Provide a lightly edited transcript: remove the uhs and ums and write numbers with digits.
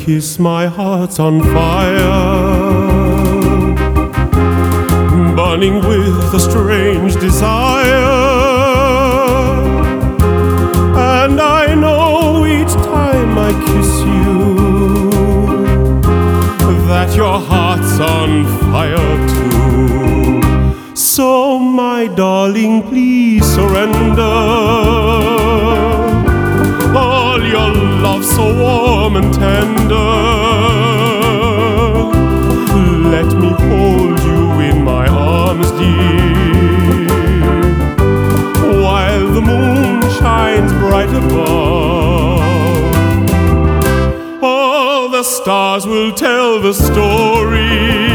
kiss, my heart's on fire, burning with a strange desire. And I know each time I kiss you that your heart's on fire too. So my darling, please surrender all your love so warm and tender. Let me hold you in my arms, dear, while the moon shines bright above. All the stars will tell the story